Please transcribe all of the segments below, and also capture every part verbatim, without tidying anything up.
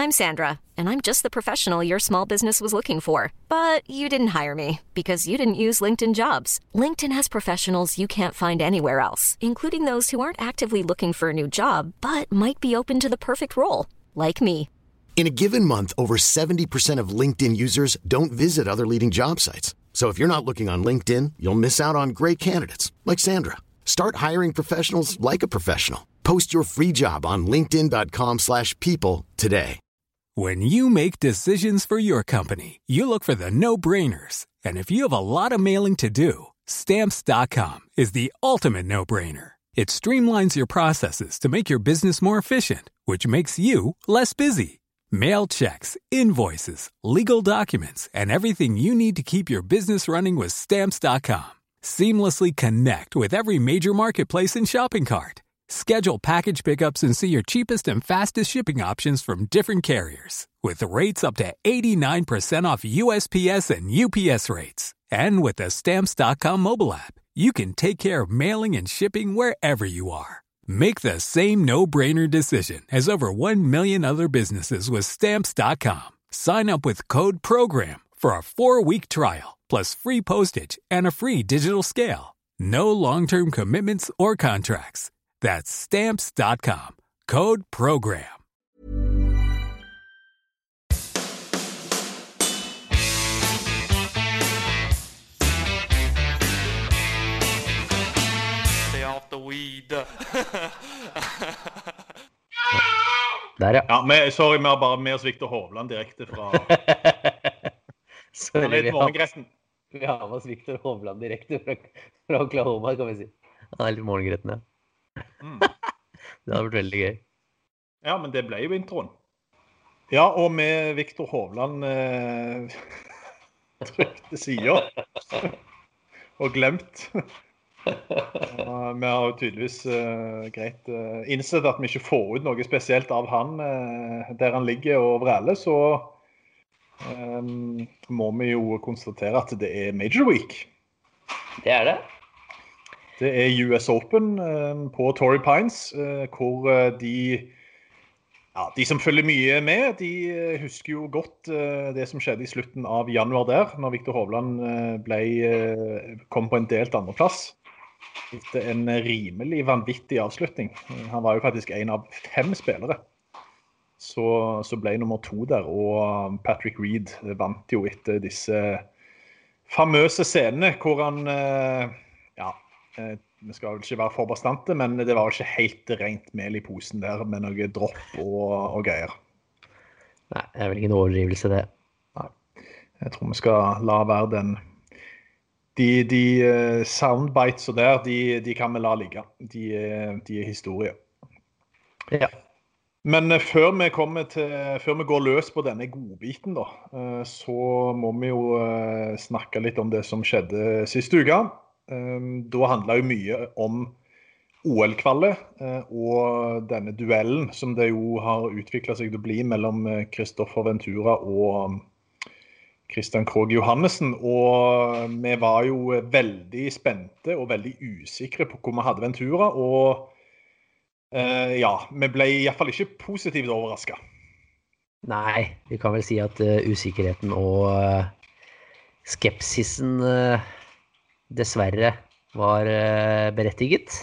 I'm Sandra, and I'm just the professional your small business was looking for. But you didn't hire me because you didn't use LinkedIn Jobs. LinkedIn has professionals you can't find anywhere else, including those who aren't actively looking for a new job, but might be open to the perfect role, like me. In a given month, over seventy percent of LinkedIn users don't visit other leading job sites. So if you're not looking on LinkedIn, you'll miss out on great candidates like Sandra. Start hiring professionals like a professional. Post your free job on linkedin.com slash people today. When you make decisions for your company, you look for the no-brainers. And if you have a lot of mailing to do, Stamps dot com is the ultimate no-brainer. It streamlines your processes to make your business more efficient, which makes you less busy. Mail checks, invoices, legal documents, and everything you need to keep your business running with Stamps dot com. Seamlessly connect with every major marketplace and shopping cart. Schedule package pickups and see your cheapest and fastest shipping options from different carriers. With rates up to eighty-nine percent off U S P S and U P S rates. And with the Stamps dot com mobile app, you can take care of mailing and shipping wherever you are. Make the same no-brainer decision as over one million other businesses with Stamps dot com. Sign up with code PROGRAM for a four-week trial, plus free postage and a free digital scale. No long-term commitments or contracts. That's Stamps dot com. Code PROGRAM. Stay off the weed. Der, ja. Ja, men, sorry, vi har bare med oss Victor Hovland direkte fra... Sorry, Han er vi et har, morgengressen. vi har med oss Victor Hovland direkte fra, fra Oklahoma, kan vi si. Han er litt morgengretten, ja. Mm. Det hadde vært veldig gøy. Ja, men det ble jo introen. Ja, og med Victor Hovland eh, trykte sider og glemt. Uh, vi har jo tydeligvis uh, greit uh, innsett at vi ikke får ut noe spesielt av han uh, der han ligger og vræler, så um, må vi jo konstatere at det er Major Week. Det er det. Det er U S Open uh, på Torrey Pines, uh, hvor uh, de, ja, de som følger mye med, de uh, husker jo godt uh, det som skjedde i slutten av januar der, når Victor Hovland uh, ble, uh, kom på en delt andreplass. Etter en rimelig vanvittig avslutning. Han var jo faktisk en av fem spillere. Så, så ble nummer to der, og Patrick Reed vant jo etter disse famøse scenene, hvor han, ja, vi skal vel ikke være for bastante, men det var ikke helt rent mel i posen der, med noe dropp og, og greier. Nei, det er vel ingen overdrivelse det. Nei, jeg tror vi skal la være den... De, de uh, soundbites og der, de, de kan vi la ligge. De, de er historie. Ja. Men uh, før vi kommer til, før vi går løs på denne godbiten da, uh, så må vi jo uh, snakke litt om det som skjedde siste uka. Um, da handlet jo mye om O L-kvalet uh, og denne duellen som det jo har utviklet seg til å bli mellom Kristoffer Ventura og Christian Krogh Johannessen, og vi var jo veldig spente og veldig usikre på hvor vi hadde Ventura, og eh, ja, vi ble i hvert fall ikke positivt overrasket. Nei, vi kan vel si at uh, usikkerheten og uh, skepsisen uh, dessverre var uh, berettiget.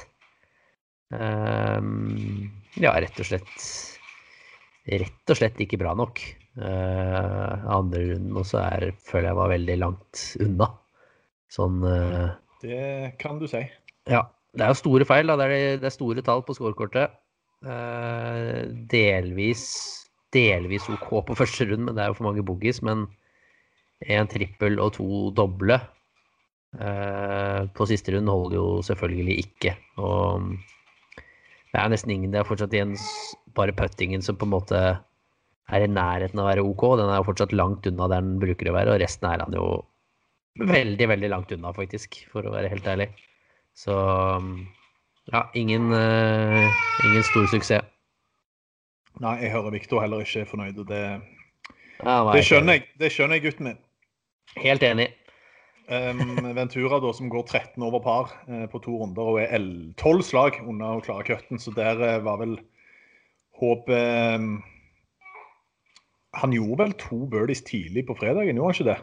Um, ja, rett og slett rett og slett ikke bra nok. Uh, andre runden også er, føler jeg var veldig langt unna. Sånn... Uh, det kan du si. Ja, det er jo store feil da, det er, det er store tall på scorekortet. Uh, delvis, delvis OK på første runde, men det er jo for mange boogies, men en trippel og to doble uh, på siste runde holder jo selvfølgelig ikke. Og det er nesten ingen, det er fortsatt igjen bare puttingen som på en måte er i nærheten av å være OK. Den er jo fortsatt langt unna der den bruker å være, og resten er han jo veldig, veldig langt unna faktisk, for å være helt ærlig. Så ja, ingen, uh, ingen stor suksess. Nei, jeg hører Victor heller ikke er fornøyd, og det, ja, det, skjønner jeg, det skjønner jeg gutten min. Helt enig. Um, Ventura da, som går tretten over par uh, på to runder, og er tolv slag under å klare køtten, så der uh, var vel håp... Um, han gjorde vel to birdies tidlig på fredagen, gjorde han ikke det?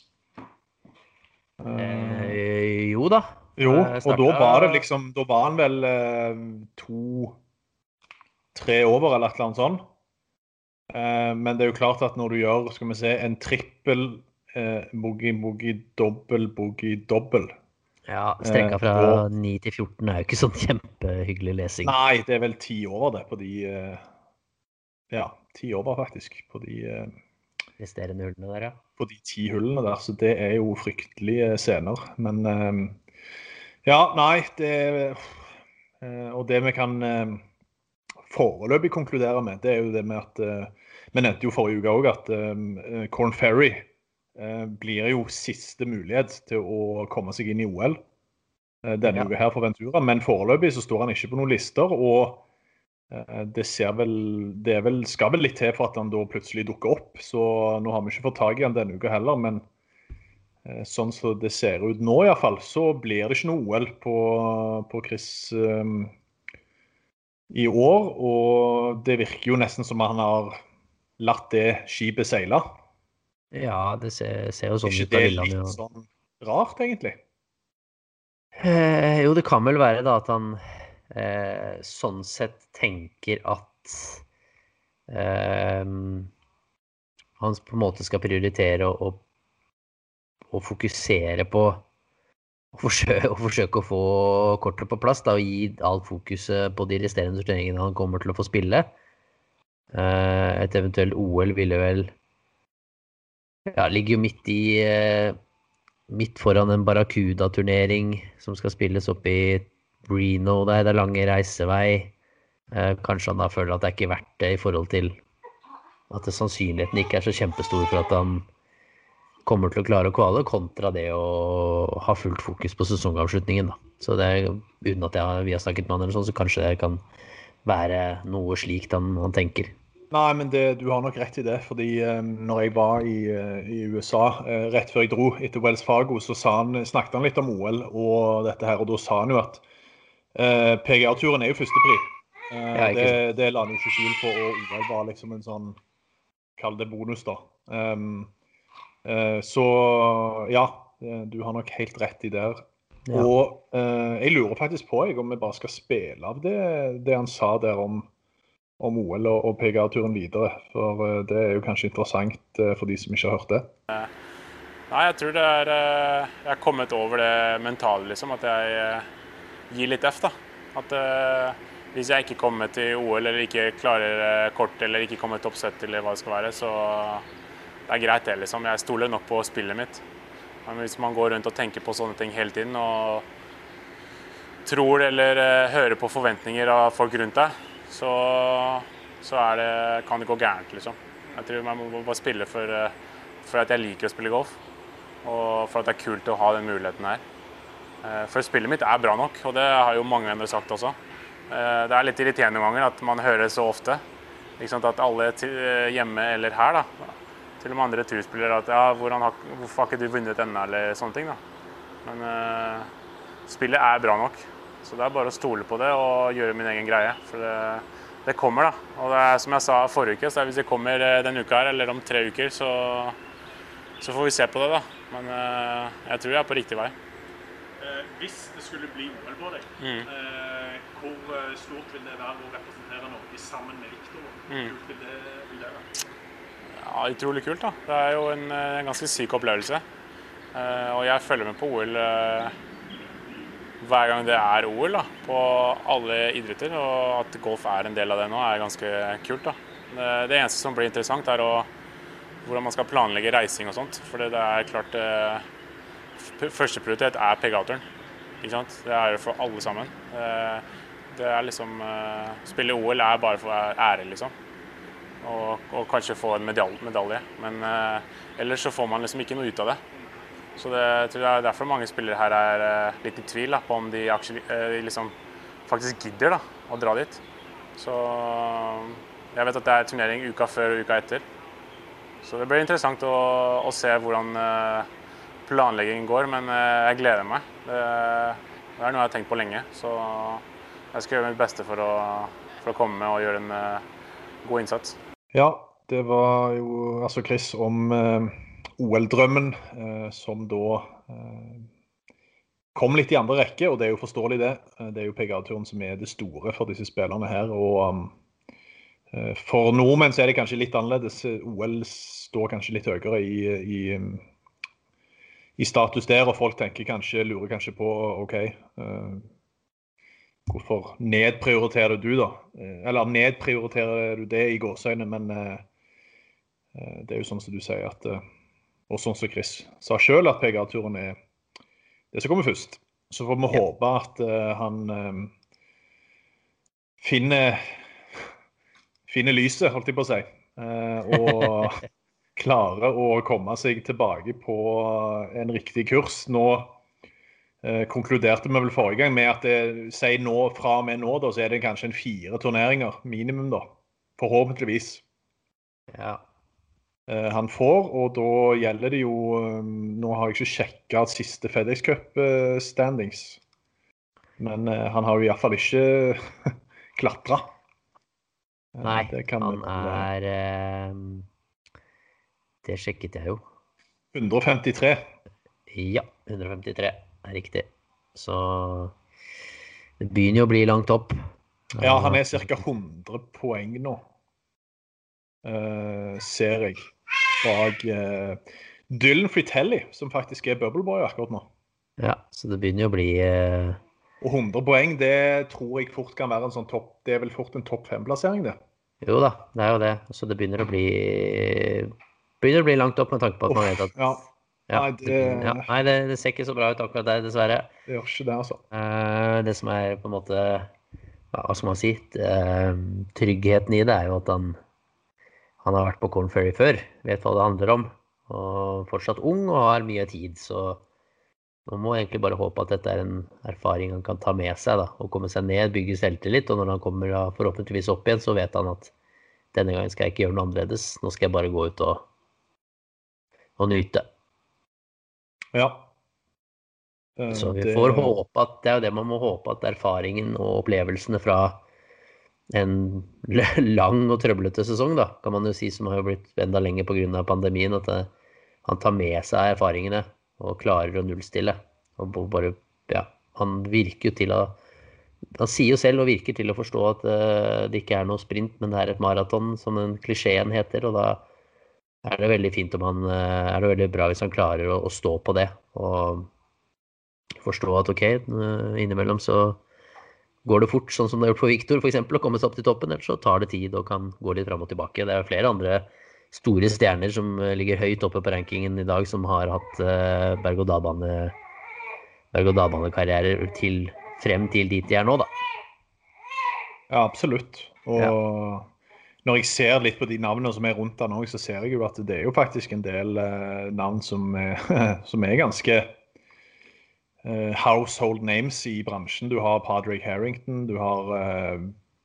Eh, jo da. Jo, Eh, og da starta- var det liksom, da var han vel eh, to, tre over eller et eller annet sånn. Eh, men det er jo klart at når du gjør, skal vi se, en trippel, eh, boogie, boogie, dobbel, boogie, dobbel. Ja, strekka Eh, fra og- ni til fjorten er jo ikke sånn kjempehyggelig lesing. Nei, det er vel ti over det på de, eh, ja, ti over faktisk, på de, eh, Resterende hullene der, ja. på de ti hullene der, så det er jo fryktelige scener. Men eh, ja, nei, det eh, og det vi kan eh, foreløpig konkludere med, det er jo det med at eh, vi nevnte jo forrige uke også at eh, Corn Ferry eh, blir jo siste mulighet til å komme seg inn i O L eh, denne Ja. uka her for Ventura, men foreløpig så står han ikke på noen lister, og eh, det ser vel, det er vel, skal vel litt til for at han da plutselig dukker opp, så nå har vi ikke fått tag i han denne uka heller, men eh, sånn som det ser ut nå i hvert fall, så blir det ikke noe O L på, på Chris eh, i år, og det virker jo nesten som han har latt det skipet seile. Ja, det ser, ser jo sånn Ikke ut. Da det vil han litt jo sånn rart, egentlig? Eh, jo, det kan vel være da at han eh, sånn sett tenker at eh, han på en måte skal prioritere og, og, og fokusere på å forsøke, å forsøke å få kortet på plass da, og gi alt fokuset på de resterende turneringene han kommer til å få spille. Eh, et eventuelt O L ville vel ja, ligger jo midt i eh, midt foran en Barracuda-turnering som skal spilles opp i Reno der, det er lange reisevei. Eh, kanskje han da føler at det er ikke verdt det i forhold til at det sannsynligheten ikke er så kjempestor for at han kommer til å klare å kvale, kontra det å ha fullt fokus på sesongavslutningen da. Så det er, uten at jeg har, vi har snakket med han eller sånn, så kanskje det kan være noe slikt han, han tenker. Nei, men det, du har nok rett i det, fordi eh, når jeg var i, eh, i U S A, eh, rett før jeg dro etter Wells Fargo, så sa han, snakket han litt om O L og dette her, og da sa han jo at eh, P G A-turen er jo førstepri. Eh, Ja, ikke det, det la han jo ikke skjul på, og O L var liksom en sånn, kall det bonus da. Um, eh, så ja, eh, du har nok helt rett i der. Ja. Og eh, jeg lurer faktisk på jeg, om vi bare skal spille av det, det han sa der om om O L og, og P G A-turen videre, for uh, det er jo kanskje interessant uh, for de som ikke har hørt det. Nei, jeg tror det er, uh, jeg er kommet over det mentale, liksom, at jeg uh, gir litt F da. At uh, hvis jeg ikke kommer til O L, eller ikke klarer uh, kort, eller ikke kommer til oppsett, eller hva det skal være, så det er greit det, liksom. Jeg stoler nok på spillet mitt. Men hvis man går rundt og tenker på sånne ting hele tiden, og tror eller uh, hører på forventninger av folk rundt deg, så, så er det, kan det gå gærent, liksom. Jeg tror man må bare spille for, for at jeg liker å spille golf, og for at det er kult å ha den muligheten her. For spillet mitt er bra nok, og det har jo mange andre sagt også. Det er litt irriterende noen ganger at man hører så ofte, ikke sant, at alle hjemme eller her, da, til og med andre turspillere, at ja, hvordan har, hvorfor har ikke du vunnet ennå, eller sånne ting, da. Men uh, spillet er bra nok. Så det er bare å stole på det og gjøre min egen greie, for det, det kommer da. Og det er som jeg sa forrige uke, så hvis det kommer denne uka her, eller om tre uker, så, så får vi se på det da. Men uh, jeg tror jeg er på riktig vei. Eh, hvis det skulle bli O L på deg, mm. eh, hvor stort vil det være å representere Norge sammen med Victor? Hvor Mm. kult vil det, vil det være? Ja, utrolig kult da. Det er jo en, en ganske syk opplevelse. Uh, og jeg følger med på O L uh, hver gang det er O L da, på alle idretter, og at golf er en del av det nå er ganske kult da. Det, det eneste som blir interessant er å, hvordan man skal planlegge reising og sånt, for det er klart eh, første prioritet er P G A-turen, ikke sant? Det er det for alle sammen. Eh, det er liksom, eh, spille O L er bare for ære liksom, og, og kanskje få en medalje, medalje. men eh, ellers så får man liksom ikke noe ut av det. Så det, jeg tror det er derfor mange spillere her er uh, litt i tvil da, på om de actually, uh, liksom, faktisk gidder da, å dra dit. Så jeg vet at det er turnering uka før og uka etter. Så det blir interessant å, å se hvordan uh, planleggingen går, men uh, jeg gleder meg. Det, det er noe jeg har tenkt på lenge, så jeg skal gjøre mitt beste for å, for å komme med og gjøre en uh, god innsats. Ja, det var jo altså Chris om eh, O L-drømmen eh, som da eh, kom litt i andre rekke, og det er jo forståelig det. Eh, Det er jo P G A-turen som er det store for disse spillerne her, og um, eh, for nordmenn så er det kanskje litt annerledes. O L står kanskje litt høyere i, i, um, i status der, og folk tenker kanskje, lurer kanskje på, ok, eh, hvorfor nedprioriterer du da? Eh, Eller nedprioriterer du det i gåsøyne, men eh, eh, det er jo sånn som du sier at, eh, og sånn som Chris sa selv, at P G A-turen er det som kommer først. Så får vi Ja. håpe at eh, han eh, finner, finner lyset, holdt jeg på å si, eh, og klarer å komme seg tilbake på en riktig kurs. Nå eh, konkluderte vi vel forrige gang med at det sier nå, fra og med nå, da, så er det kanskje en fire turneringer minimum da, forhåpentligvis. Ja. eh, han får, og da gjelder det jo, eh, nå har jeg ikke sjekket siste FedEx Cup eh, standings, men eh, han har jo i hvert fall ikke klatret. Eh, Nei, det kan han vi vel, eh, er eh, Det sjekket jeg jo. hundre og femtitre. Ja, hundre og femtitre er riktig. Så det begynner jo å bli langt opp. Ja, han er cirka hundre poeng nå, eh, ser jeg, bak eh, Dylan Fritelli, som faktisk er Bubble Boy akkurat nå. Ja, så det begynner jo å bli eh, Og hundre poeng, det tror jeg fort kan være en sånn topp, det er vel fort en topp fem-plassering det. Jo da, det er jo det. Så det begynner å bli begynner å bli langt opp med tanke på at man vet at Ja, ja, nei, det, det, ja, nei, det, det ser ikke så bra ut akkurat der, dessverre. det gjør ikke det, altså. Eh, det som er på en måte, ja, hva skal man si, eh, tryggheten i det er jo at han, han har vært på Corn Ferry før, vet hva det handler om, og fortsatt ung og har mye tid, så man må egentlig bare håpe at dette er en erfaring han kan ta med seg da, og komme seg ned, bygge selvtillit, og når han kommer da forhåpentligvis opp igjen, så vet han at denne gangen skal jeg ikke gjøre noe annerledes, nå skal jeg bare gå ut og, og nyte. Ja. Eh, Så vi det- får håpe at det er jo det man må håpe, at erfaringen og opplevelsene fra en l- lang og trøblete sesong da, kan man jo si, som har jo blitt enda lenger på grunn av pandemien, at det, han tar med seg erfaringene og klarer å nullstille. Og bo- bare, ja, han virker jo til å, han sier jo selv og virker til å forstå at eh, det ikke er noe sprint, men det er et maraton, som den klisjeen heter, og da er det veldig fint om han, eh, er det veldig bra hvis han klarer å, å stå på det, og forstå at ok, eh, innimellom så går det fort, sånn som det har gjort for Victor, for eksempel, å komme seg opp til toppen, eller så tar det tid og kan gå litt frem og tilbake. Det er jo flere andre store stjerner som eh, ligger høyt oppe på rankingen i dag, som har hatt eh, berg-og-dal-bane berg-og-dal-banekarrierer til, frem til dit de er nå, da. Ja, absolutt. Og Ja. når jeg ser litt på de navnene som er rundt han også, så ser jeg jo at det er jo faktisk en del eh, navn som er, som er ganske eh, household names i bransjen. Du har Padraig Harrington, du har eh,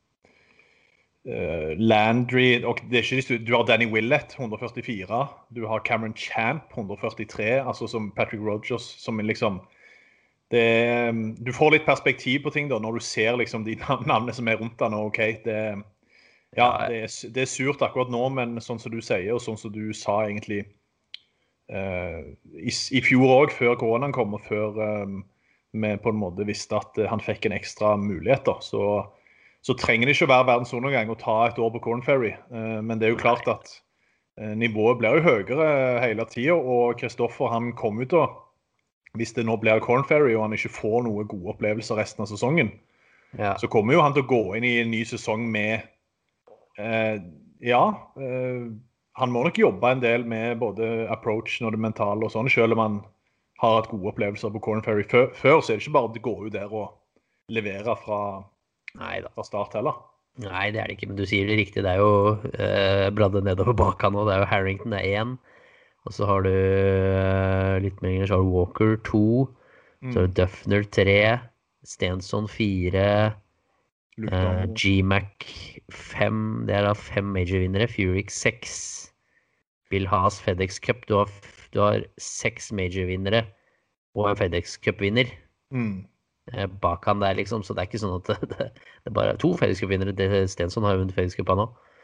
eh, Landry, og det er ikke de stu- du har Danny Willett, hundre og førtifire, du har Cameron Champ, hundre og førtitre, altså som Patrick Rogers, som er liksom det, du får litt perspektiv på ting da, når du ser liksom de nav- navnene som er rundt han, og ok, det, ja, det, er, s- det er surt akkurat nå, men sånn som du sier, og sånn som du sa egentlig eh, i, s- i fjor også, før koronaen kom, og før eh, vi på en måte visste at eh, han fikk en ekstra mulighet da, så, så trenger det ikke å være verdens undergang å ta et år på Corn Ferry, eh, men det er jo klart at eh, nivået blir jo høyere hele tiden, og Kristoffer han kom ut da, hvis det nå blir Corn Ferry og han ikke får noen gode opplevelser resten av sesongen, Ja. så kommer jo han til å gå inn i en ny sesong med, eh, ja, eh, han må nok jobbe en del med både approachen og det mentale og sånn, selv om han har hatt gode opplevelser på Corn Ferry før, før så er det ikke bare å gå ut der og levere fra, Nei da. fra start heller. Nei, det er det ikke, men du sier det riktig. Det er jo eh, bladdet nedover bak han nå. Det er jo Harrington, det er én. Og så har du eh, litt mer, så har du Walker to, så har du Duffner tre, Stenson fire, Luke eh, Donald. G-Mac fem, det er da fem major-vinnere, Furyk seks, Bill Haas FedEx Cup, du har, f- du har seks major-vinnere og en FedEx Cup-vinner. Mm. eh, bak han der, liksom, så det er ikke sånn at det, det, det er bare to FedEx Cup-vinnere. Det- Stenson har jo vunnet FedEx Cup han også.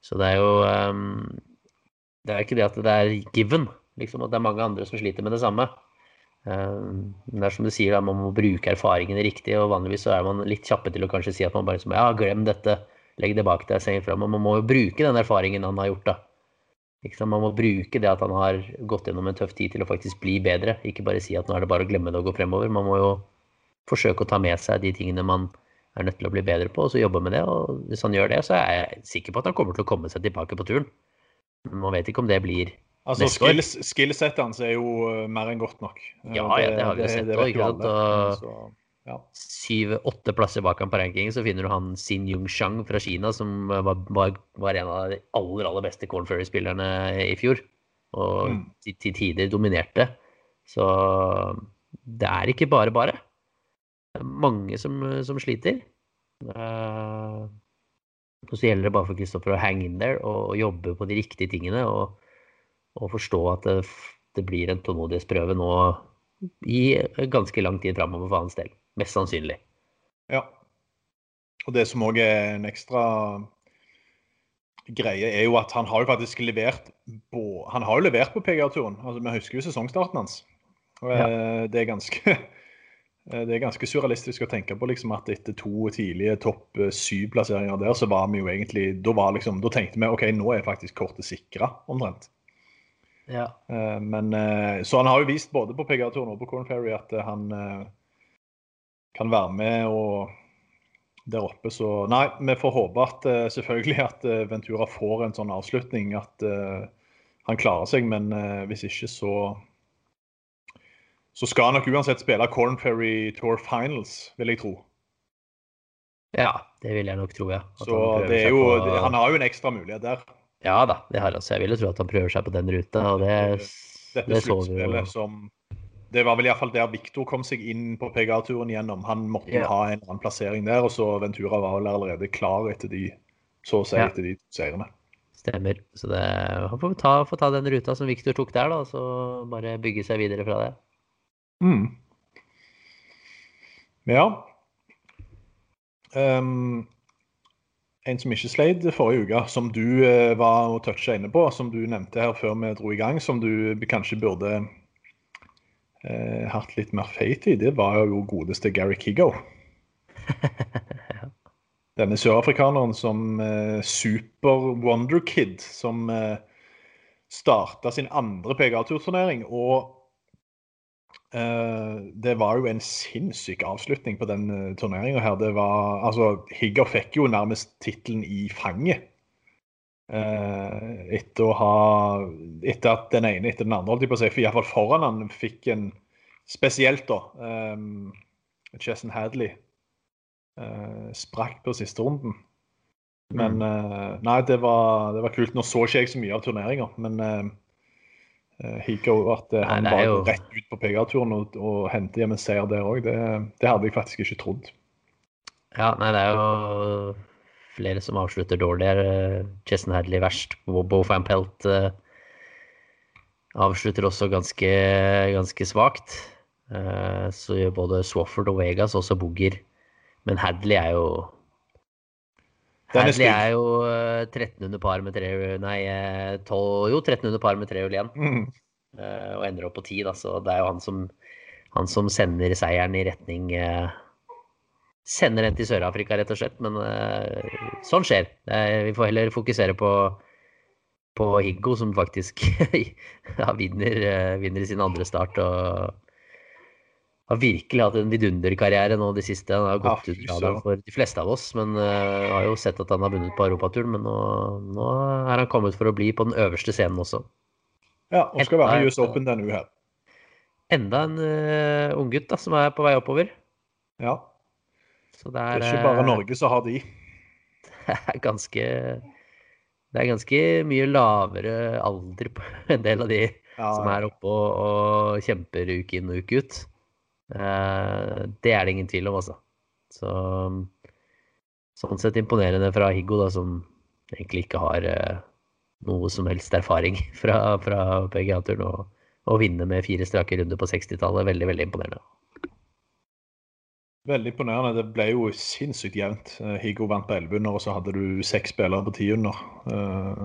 Så det er jo um, det er ikke det at det er given, liksom, at det er mange andre som sliter med det samme. Um, det er som du sier, da, man må bruke erfaringene riktig, og vanligvis så er man litt kjappe til å kanskje si at man bare som, ja, glem dette, legg det bak deg, se frem, og man må jo bruke den erfaringen han har gjort da. Ikke sant? Man må bruke det at han har gått gjennom en tøff tid til å faktisk bli bedre, ikke bare si at nå er det bare å glemme det og gå fremover. Man må jo forsøke å ta med seg de tingene man er nødt til å bli bedre på, og så jobbe med det, og hvis han gjør det, så er jeg sikker på at han kommer til å komme seg tilbake på turen. Men man vet ikke om det blir altså, neste år. Skills, skillsettet hans er jo mer enn godt nok. Ja, ja, det har vi jo sett det, også, det ikke sant? Og så, ja. syv-åtte plasser bak han på rankingen, så finner du han Xin Yongshang fra Kina, som var, var, var en av de aller, aller beste Corn Ferry-spillerne i fjor, og mm. til, til tider dominerte. Så det er ikke bare bare. Det er mange som, som sliter. Uh, og så gjelder det bare for Kristoffer å hang in there og, og jobbe på de riktige tingene og, og forstå at det, det blir en tålmodighetsprøve nå i ganske lang tid fremover for hans del. Mest sannsynlig. Ja. Og det som også er en ekstra greie er jo at han har jo faktisk levert på, han har jo levert på P G A-turen. Altså, vi husker jo sesongstarten hans. Og, ja. Det er ganske det er ganske surrealistisk å tenke på liksom, at etter to tidlige topp syv plasseringer der, så var vi jo egentlig, da, var liksom, da tenkte vi, ok, nå er faktisk kortet sikret, omtrent. Ja. Men, så han har jo vist både på P G A-turen og på Corn Ferry at han kan være med og der oppe, så nei, vi får håpe at selvfølgelig at Ventura får en sånn avslutning, at han klarer seg, men hvis ikke så så skal han nok uansett spille Corn Ferry Tour Finals, vil jeg tro. Ja, det vil jeg nok tro, ja. At så han, det er jo, på... det, han har jo en ekstra mulighet der. Ja da, det har han. Så jeg vil jo tro at han prøver seg på den ruta, og det, Dette det så vi jo. Som, det var vel i hvert fall der Victor kom seg inn på P G A-turen igjennom. Han måtte ja. ha en annen plassering der, og så Ventura var vel allerede klar etter de, så å si, ja. etter de seirene. Stemmer. Så det, han får ta, få ta den ruta som Victor tok der, da, så bare bygge seg videre fra det. Mm. Ja. Um, en som ikke sleit forrige uke, som du uh, var og toucha inne på, som du nevnte her før vi dro i gang, som du kanskje burde uh, hatt litt mer feit i, det var jo godeste Gary Kigo. Denne sørafrikaneren som uh, super wonder kid, som uh, startet sin andre P G A-turturnering, og Uh, det var jo en sinnssyk avslutning på den uh, turneringen her. Det var, altså, Higgo fikk jo nærmest titlen i fanget. Uh, etter å ha, etter at den ene etter den andre, holdt jeg på å si, for i hvert fall foran han fikk en, spesielt da, um, Chesson Hadley uh, sprakk på siste runden. Men, mm. uh, nei, det var, det var kult. Nå så ikke jeg så mye av turneringer, men... Uh, Higgo, at uh, han var jo rett ut på P G A-turen og, og hentet hjem en seier der også. Det, det hadde jeg faktisk ikke trodd. Ja, nei, det er jo flere som avslutter dårligere. Chesson Hadley verst. Bo Van Pelt uh, avslutter også ganske, ganske svagt. Uh, så gjør både Swafford og Vegas også booger. Men Hadley er jo Hadley er jo tretten under par med tre, nei, tolv, jo tretten under par med tre hull igjen, mm. uh, og ender opp på ti, da, så det er jo han som, han som sender seieren i retning, uh, sender den til Sør-Afrika rett og slett, men uh, sånn skjer. Uh, vi får heller fokusere på, på Higgo, som faktisk ja, vinner, uh, vinner i sin andre start, og har virkelig hatt en vidunderkarriere nå de siste. Han har gått ja, ut fra det for de fleste av oss, men uh, har jo sett at han har vunnet på Europaturen, men nå, nå er han kommet for å bli på den øverste scenen også. Ja, og skal være i U S Open denne uke her. Enda en uh, ung gutt da, som er på vei oppover. Ja, så det er, det er ikke bare Norge som har de. Det er ganske, det er ganske mye lavere alder på en del av de ja, som er oppe og, og kjemper uke inn og uke ut. Uh, det er det ingen tvil om, altså. Så, sånn sett imponerende fra Higgo, da, som egentlig ikke har uh, noe som helst erfaring fra, fra P G A-turen, og, og vinne med fire strake runder på sekstitallet. Veldig, veldig imponerende. Veldig imponerende. Det ble jo sinnssykt jevnt. Eh, Higo vant på elleve under, og så hadde du seks spillere på ti under. Eh,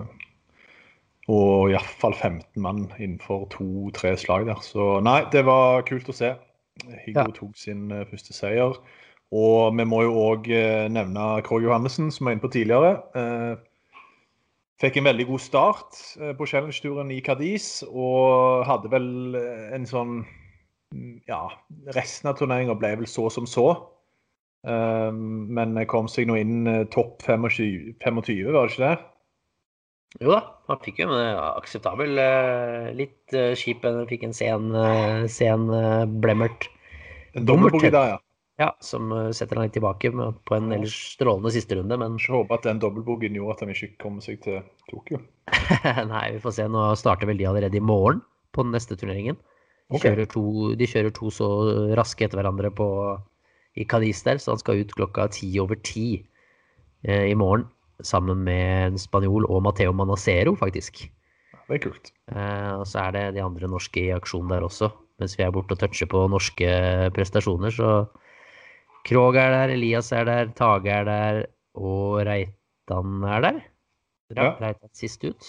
og i hvert fall femten mann innenfor to-tre slag der. Så nei, det var kult å se. Higo Ja. tok sin eh, første seier. Og vi må jo også eh, nevne Krog Johannessen, som var inne på tidligere. Eh, fikk en veldig god start eh, på Challenge-turen i Cadiz, og hadde vel eh, en sånn, mm, ja, resten av turneringen ble vel så som så. Eh, men kom seg nå inn eh, topp tjuefem, tjuefem, var det ikke det? Jo da, han fikk jo en eh, akseptabel, eh, litt eh, kjip, han fikk en sen, eh, sen eh, blemmert. En dobbeltbogey der, ja. Ja, som eh, setter han litt tilbake med, på en ellers strålende siste runde, men Jeg håper at den dobbeltbogeyen gjorde at han ikke kommer seg til Tokyo. nei, vi får se. Nå starter vel de allerede i morgen på den neste turneringen. De, Ok. kjører, to, de kjører to så raske etter hverandre på, i Cadiz der, så han skal ut klokka ti over ti eh, i morgen, sammen med en spanjol og Matteo Manacero, faktisk. Det er kult. Eh, og så er det de andre norske i aksjon der også, mens vi er borte og toucher på norske prestasjoner, så Krog er der, Elias er der, Tage er der, og Reitan er der. Ja. Reitan sist ut.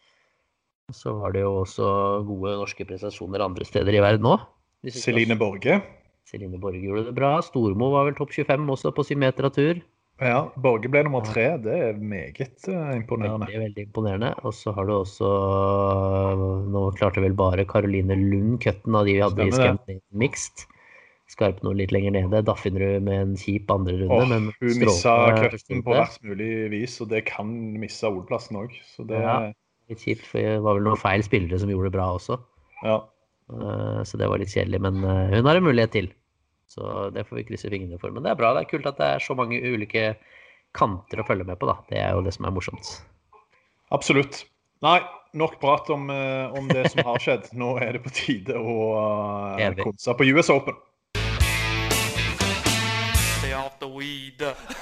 Så var det jo også gode norske prestasjoner andre steder i verden nå. Celine Borge. Celine Borge gjorde det bra. Stormo var vel topp tjuefem også på sin meter av tur. Ja, Borge ble nummer tre. Det er meget uh, imponerende. Veldig, veldig imponerende. Og så har du også, nå klarte vel bare Caroline Lund køtten av de vi hadde i Stemmer det. Scandinavian Mixed. Skarp noe litt lenger nede. Daffinrud med en kjip andre runde. Åh, men hun strålende missa første køtten runde. på hvert mulig vis, og det kan misse Olplassen også. Så det, Ja. Litt kjipt, for det var vel noen feil spillere som gjorde det bra også. ja. Eh, Så det var litt kjedelig, men eh, hun har en mulighet til. Så det får vi krysse fingrene for. Men det er bra, det er kult at det er så mange ulike kanter å følge med på, da. Det er jo det som er morsomt. Absolutt. Nei, nok prat om, eh, om det som har skjedd. Nå er det på tide å uh, Enig. konse på U S Open. Stay off the weed.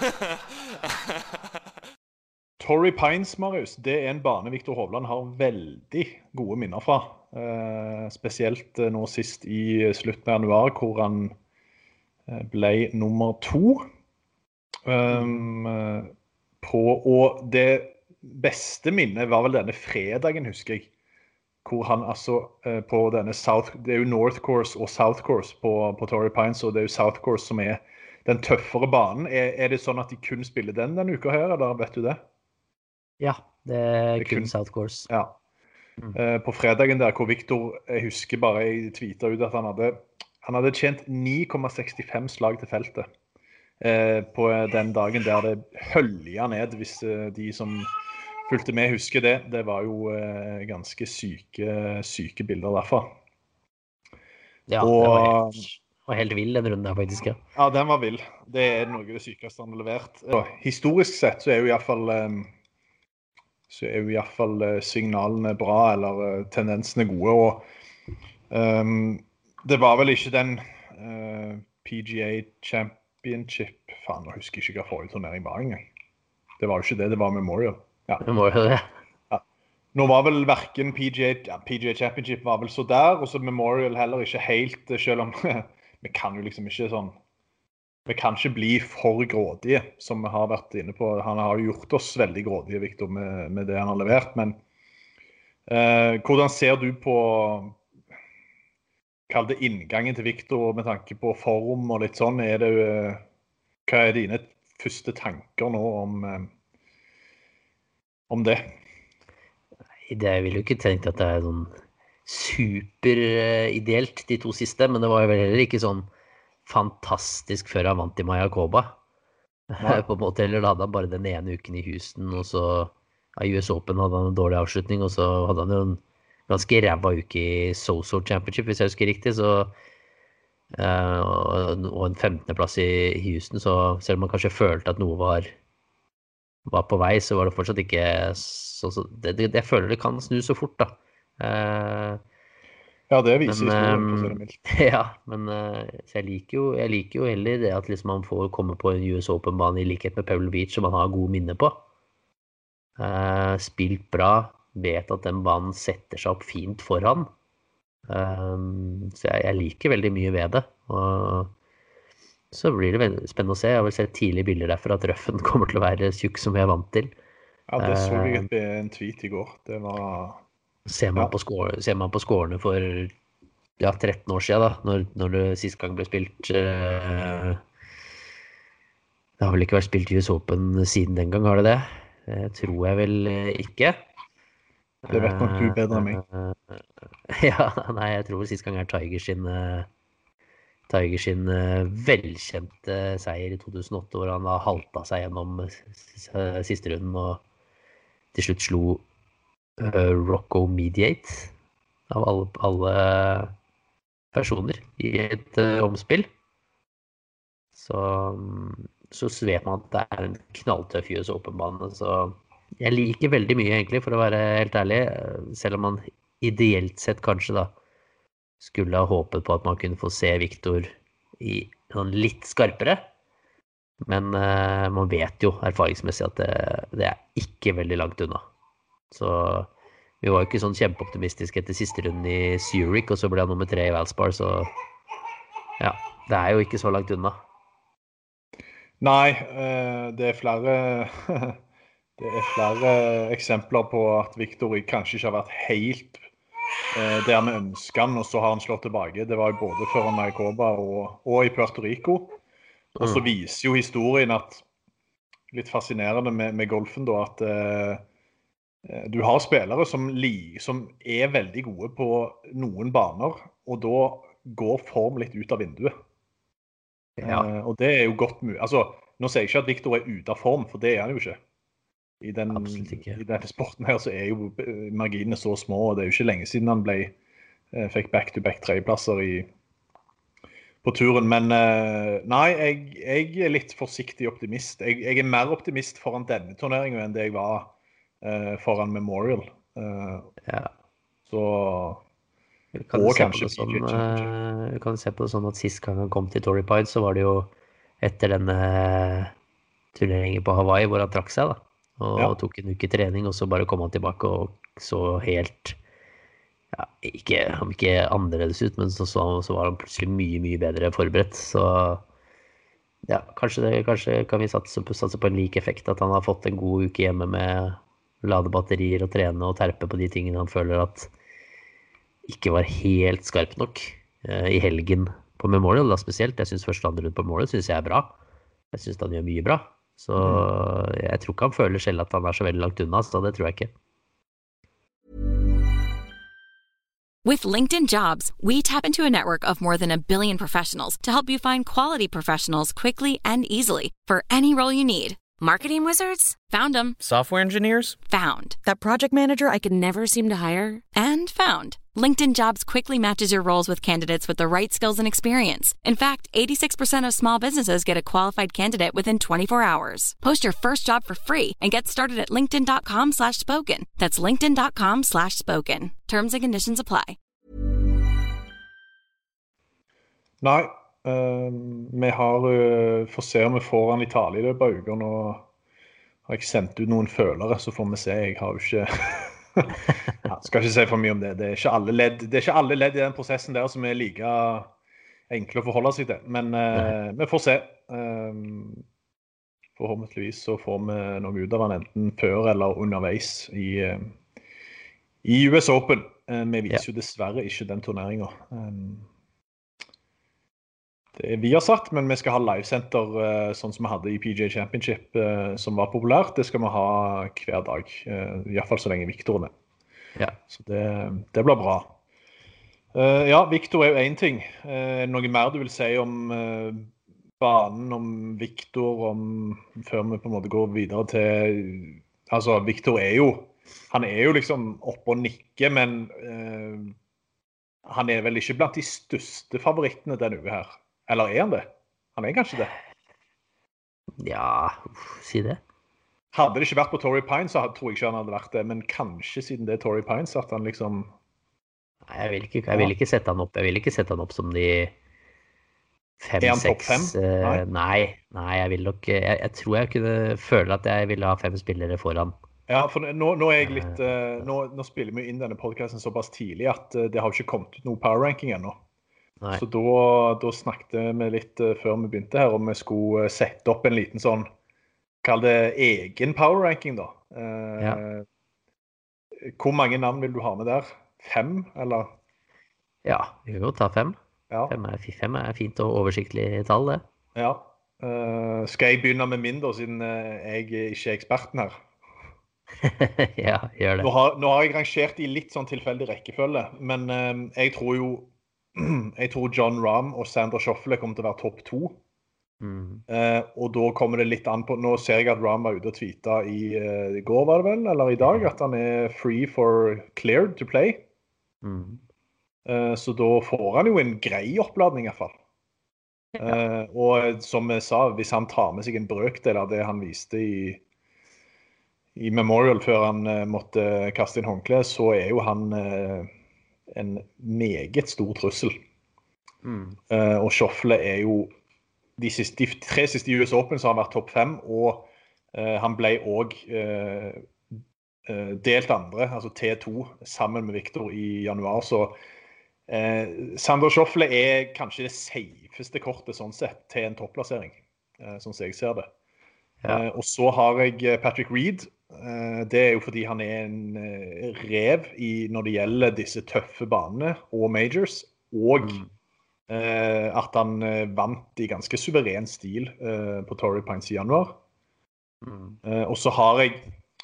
Torrey Pines, Marius, det er en bane Viktor Hovland har veldig gode minner fra. Eh, spesielt eh, nå sist i slutten av januar, hvor han eh, ble nummer to. Um, eh, på, og det beste minnet var vel denne fredagen, husker jeg. Hvor han altså eh, på denne South, det er jo North Course og South Course på, på Torrey Pines, og det er jo South Course som er den tøffere banen. Er, er det sånn at de kun spiller den denne uka her, eller vet du det? Ja, det er Det er kun kun- South Course. Ja. Eh, på fredagen der, hvor Viktor, jeg husker bare, jeg tweetet ut at han hadde, han hadde tjent ni komma sekstifem slag til feltet. Eh, på den dagen der det hølja ned, hvis eh, de som fulgte med husker det. Det var jo eh, ganske syke, syke bilder derfra. Ja, Og- det var helt, var helt vill den runden der, faktisk. Ja. Ja, den var vill. Det er noe av det sykeste han har levert. Og historisk sett så er jo i hvert fall eh, så er jo i hvert fall eh, signalene bra, eller eh, tendensene gode, og ehm, det var vel ikke den eh, P G A Championship, faen, jeg husker ikke hva forrige turnering var engang. Det var jo ikke det, det var Memorial. Ja. Vi må jo det. Nå var vel hverken P G A, ja, P G A Championship var vel så der, og så Memorial heller ikke helt, eh, selv om vi kan jo liksom ikke sånn, vi kan ikke bli for grådige, som vi har vært inne på. Han har jo gjort oss veldig grådige, Viktor, med, med det han har levert, men eh, hvordan ser du på, kall det inngangen til Viktor med tanke på form og litt sånn? Er det, eh, hva er dine første tanker nå om, eh, om det? Det vil jo ikke tenkt at det er sånn superideelt de to siste, men det var jo vel heller ikke sånn fantastisk før han vant i Mayakoba. På en måte, eller da hadde han bare den ene uken i Houston, og så av U S Open hadde han en dårlig avslutning, og så hadde han jo en ganske ræva uke i Soso Championship, hvis jeg husker riktig, så uh, og en femtendeplass i Houston, så selv om man kanskje følte at noe var var på vei, så var det fortsatt ikke så, så det, det, jeg føler det kan snu så fort da. Uh, Ja, det viser Men, historien, for å si ehm, det mildt. Ja, men eh, så jeg liker jo, jeg liker jo heller det at liksom man får komme på en U S Open-bane i likhet med Pebble Beach som man har gode minner på. Eh, spilt bra, vet at den banen setter seg opp fint for han. Um, så jeg, jeg liker veldig mye ved det. Og så blir det veldig spennende å se. Jeg vil se tidlige bilder derfra at røffen kommer til å være tjukk som vi er vant til. Ja, det så jeg et, en tweet i går. Det var... Ser man, ja. på score, ser man på scorene for ja, tretten år siden da, når, når det sist gang ble spilt... Uh, det har vel ikke vært spilt U S Open siden den gang, har det det? Det tror jeg vel ikke. Det vet nok du bedre enn meg. Uh, ja, nei, jeg tror sist gang er Tiger sin, uh, Tiger sin uh, velkjente seier i to tusen og åtte, hvor han da halta seg gjennom uh, siste runden og til slutt slo uh, Rocco Mediate av alle, alle personer i et uh, omspill. Så, så vet man at det er en knalltøff U S Open-bane, så jeg liker veldig mye egentlig, for å være helt ærlig, selv om man ideelt sett kanskje da skulle ha håpet på at man kunne få se Victor i sånn litt skarpere, men uh, man vet jo erfaringsmessig at det, det er ikke veldig langt unna. Så vi var jo ikke sånn kjempeoptimistiske etter siste runden i Zurich, og så ble han nummer tre i Valspar, så ja, det er jo ikke så langt unna. Nei, det er flere det er flere eksempler på at Victor kanskje ikke har vært helt der vi ønsker han, og så har han slått tilbake. Det var jo både før Maricopa og, og i Puerto Rico. Og så viser jo historien at, litt fascinerende med, med golfen da, at eh, du har spillere som, li, som er veldig gode på noen baner, og da går form litt ut av vinduet. Ja. Uh, og det er jo godt mulig. Altså, nå sier jeg ikke at Victor er ute av form, for det er han jo ikke. I, den, i denne sporten her så er jo marginene så små, og det er jo ikke lenge siden han ble, uh, fikk back-to-back tredjeplasser i, på turen. Men uh, nei, jeg, jeg er litt forsiktig optimist. Jeg, jeg er mer optimist foran denne turneringen enn det jeg var uh, foran Memorial. Uh, ja. Så... Vi kan, se på det sånn, uh, vi kan se på det sånn at sist gang han kom til Torrey Pines, så var det jo etter denne turneringen på Hawaii hvor han trakk seg da, og ja. tok en uke trening, og så bare kom han tilbake og så helt, ja, ikke, han ikke annerledes ut, men så, så, så var han plutselig mye, mye bedre forberedt. Så ja, kanskje, det, kanskje kan vi satse på, satse på en lik effekt, at han har fått en god uke hjemme med ladebatterier og trene og terpe på de tingene han føler at ikke var helt skarp nok uh, i helgen på Memorial da spesielt. Jeg synes første andre rundt på Memorial synes jeg er bra. Jeg synes han gjør mye bra. Så mm. jeg tror ikke han føler selv at han er så veldig langt unna, så det tror jeg ikke. With LinkedIn Jobs, we tap into a network of more than a billion professionals to help you find quality professionals quickly and easily for any role you need. Marketing wizards? Found them. Software engineers? Found. That project manager I could never seem to hire? And found. LinkedIn Jobs quickly matches your roles with candidates with the right skills and experience. In fact, eighty-six percent of small businesses get a qualified candidate within twenty-four hours. Post your first job for free and get started at linkedin.com slash spoken. That's linkedin.com slash spoken. Terms and conditions apply. Nei. Uh, vi har uh, får se om vi får han i tale i løpet av uker. Nå har jeg sendt ut noen følere, så får vi se. Jeg har jo ikke ja, skal ikke si for mye om det. Det er ikke alle ledd, det er ikke alle ledd i den prosessen der som er like enkle å forholde seg til. Men uh, vi får se. Uh, forhåpentligvis så får vi noe ut av han enten før eller underveis i, uh, i U S Open. Uh, vi viser ja. jo dessverre ikke den turneringen. Um, Det er vi har satt, men vi skal ha livesenter uh, sånn som vi hadde i P G A Championship uh, som var populært. Det skal vi ha hver dag, uh, i hvert fall så lenge Victor er. Ja. Så det, det blir bra. Uh, ja, Victor er jo en ting. Uh, noe mer du vil si om uh, banen, om Victor, om, før vi på en måte går videre til... Altså, Victor er jo, han er jo liksom oppe og nikker, men uh, han er vel ikke blant de største favorittene denne uke her. Eller er han det? Han er kanskje det? Ja, si det. Hadde det ikke vært på Torrey Pines, så tror jeg ikke han hadde vært det. Men kanskje siden det er Torrey Pines, at han liksom... Nei, jeg vil ikke, jeg vil ikke sette han opp. Jeg vil ikke sette han opp som de fem, er han seks... topp fem? Nei. nei, nei, jeg vil nok... Jeg, jeg tror jeg kunne føle at jeg ville ha fem spillere foran. Ja, for nå, nå er jeg litt... Uh, nå, nå spiller vi inn denne podcasten såpass tidlig at uh, det har ikke kommet ut noe power ranking ennå. Nei. Så da, da snakket vi litt uh, før vi begynte her, om vi skulle uh, sette opp en liten sånn, kall det egen power ranking da. Uh, Ja. Hvor mange navn vil du ha med der? Fem, eller? Ja, vi kan jo ta fem. Ja. Fem er, fem er fint og oversiktlig tall, det. Ja. Uh, skal jeg begynne med min da, siden uh, jeg ikke er eksperten her? Ja, gjør det. Nå har, nå har jeg rangert i litt sånn tilfeldig rekkefølge, men uh, jeg tror jo, jeg tror John Rahm og Xander Schauffele kommer til å være topp to. Mm. Uh, og da kommer det litt an på, nå ser jeg at Rahm var ute og tweetet i, uh, i går var det vel, eller i dag, at han er free for cleared to play. Mm. Uh, så da får han jo en grei oppladning i hvert fall. Ja. Uh, og som jeg sa, hvis han tar med seg en brøkdel av det han viste i, i Memorial før han uh, måtte kaste inn håndkle, så er jo han uh, en meget stor trussel. Mm. Uh, og Schauffele er jo De, siste, de tre siste U S Open så har han vært topp fem, og uh, han ble også uh, uh, delt andre, altså T to, sammen med Victor i januar. Så uh, Xander Schauffele er kanskje det safeste kortet sånn sett til en topplassering, uh, sånn som jeg ser det. Ja. Uh, og så har jeg Patrick Reed. Uh, det er jo fordi han er en uh, rev i, når det gjelder disse tøffe banene og majors, og mm. Uh, at han uh, vant i ganske suveren stil uh, på Torrey Pines i januar. Mm. Uh, og så har jeg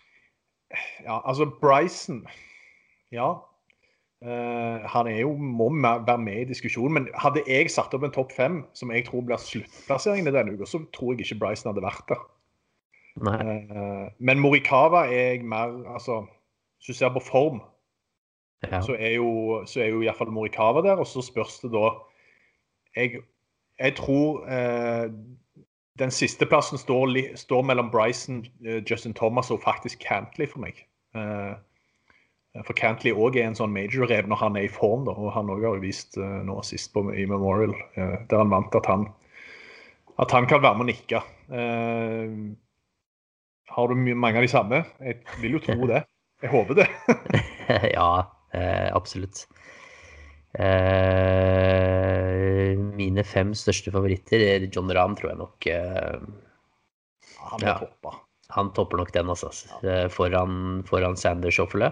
ja, altså Bryson ja uh, han er jo må være med i diskusjonen, men hadde jeg satt opp en topp fem som jeg tror blir sluttplasseringen i denne uka, så tror jeg ikke Bryson hadde vært der. Nei. Uh, men Morikawa er jeg mer, altså hvis du ser på form ja. så, er jo, så er jo i hvert fall Morikawa der, og så spørs det da Jeg, jeg tror eh, den siste plassen står, står mellom Bryson, eh, Justin Thomas og faktisk Cantley for meg. Eh, for Cantley også er en sånn major-rev når han er i form, da, og han også har jo vist eh, nå sist på, i Memorial, eh, der han vant at han, at han kan være med og nikke. Eh, har du mange av de samme? Jeg vil jo tro det. Jeg håper det. Ja, eh, absolutt. Uh, mine fem største favoritter er John Rahm, tror jeg nok uh, han er ja, toppa han topper nok den altså. uh, foran, foran Xander Schauffele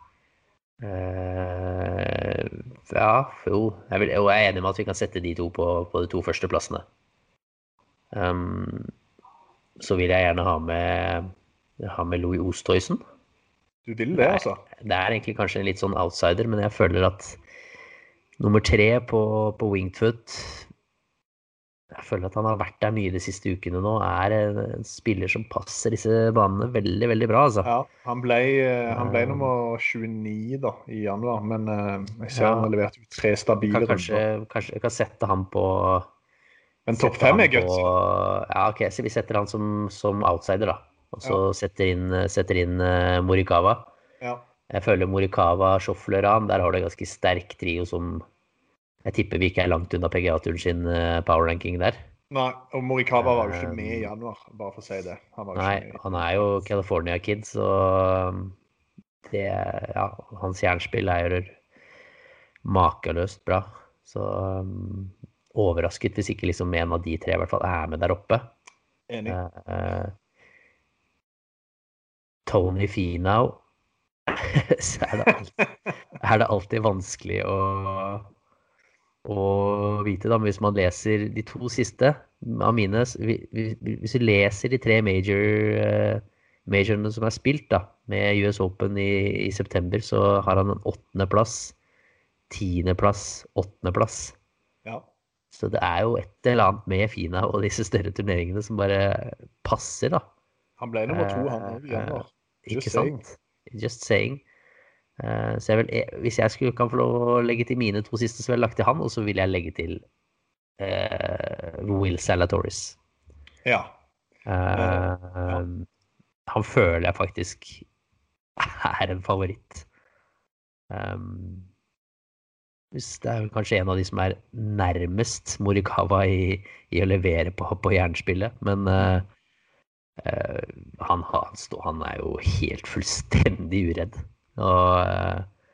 uh, ja, jo jeg, vil, jeg er enig med at vi kan sette de to på, på de to første plassene. Um, så vil jeg gjerne ha med ha med Louis Oosthuizen. Du vil det altså? Det er egentlig kanskje en litt sånn outsider, men jeg føler at nummer tre på, på Winged Foot, jeg føler at han har vært der mye de siste ukene nå, er en spiller som passer disse banene veldig, veldig bra. Altså. Ja, han ble, han ble nummer tjueni da, i januar, men uh, jeg ser ja. han har levert tre stabile runder. Kanskje, kanskje jeg kan sette han på... Men topp fem er gøtt. Ja, ok, så vi setter han som, som outsider da, og så ja. setter inn, setter inn uh, Morikawa. Ja. Jeg føler Morikawa, Schauffele, Rahm, der har det ganske sterk trio som jeg tipper vi ikke er langt unna P G A-turen sin power ranking der. Nei, og Morikawa var jo ikke med i januar, bare for å si det. Han var Nei, ikke han er jo California Kid, så det, ja, hans jernspill er makeløst bra. Så um, overrasket hvis ikke liksom en av de tre i hvert fall er med der oppe. Enig. Uh, Tony Finau, så er det, alltid, er det alltid vanskelig å, å vite da, men hvis man leser de to siste av mine, hvis du leser de tre major, uh, majorene som er spilt da, med U S Open i, i september, så har han en åttende plass, tiende plass, åttende plass. Ja. Så det er jo et eller annet med Fina og disse større turneringene som bare passer da. Han ble nummer to, han også, i januar. Ikke sant? Just saying. Uh, så jeg vil, hvis jeg skulle kan få lov å legge til mine to siste, så vil jeg lagt til han, og så vil jeg legge til uh, Will Zalatoris. Ja. Uh, uh, ja. Han føler jeg faktisk er en favoritt. Um, det er kanskje en av de som er nærmest Morikawa i, i å levere på, på jernspillet, men uh, Uh, han, han, han er jo helt fullstendig uredd og uh,